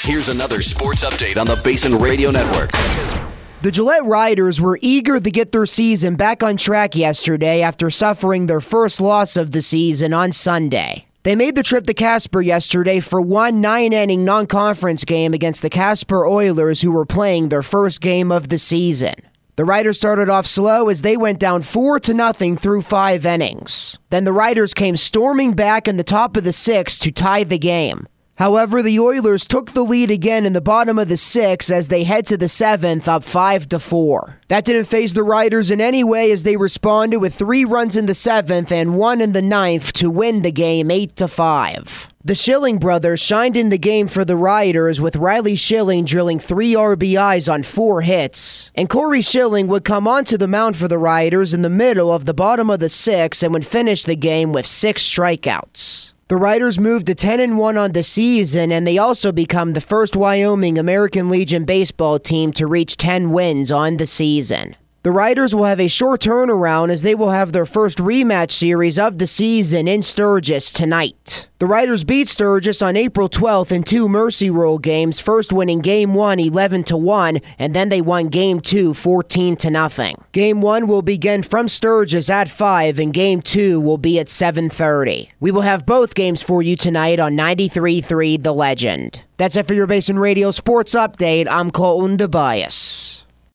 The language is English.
Here's another sports update on the Basin Radio Network. The Gillette Riders were eager to get their season back on track yesterday after suffering their first loss of the season on Sunday. They made the trip to Casper yesterday for one 9-inning non-conference game against the Casper Oilers, who were playing their first game of the season. The Riders started off slow as they went down 4-0 through 5 innings. Then the Riders came storming back in the top of the 6th to tie the game. However, the Oilers took the lead again in the bottom of the 6th as they head to the 7th, up 5-4. That didn't faze the Riders in any way as they responded with 3 runs in the 7th and 1 in the 9th to win the game 8-5. The Schilling brothers shined in the game for the Riders, with Riley Schilling drilling 3 RBIs on 4 hits. And Corey Schilling would come onto the mound for the Riders in the middle of the bottom of the 6th and would finish the game with 6 strikeouts. The Riders moved to 10-1 on the season, and they also become the first Wyoming American Legion baseball team to reach 10 wins on the season. The Riders will have a short turnaround as they will have their first rematch series of the season in Sturgis tonight. The Riders beat Sturgis on April 12th in 2 Mercy Rule games, first winning Game 1 11-1, and then they won Game 2 14-0. Game 1 will begin from Sturgis at 5, and Game 2 will be at 7:30. We will have both games for you tonight on 93.3 The Legend. That's it for your Basin Radio Sports Update. I'm Colton DeBias.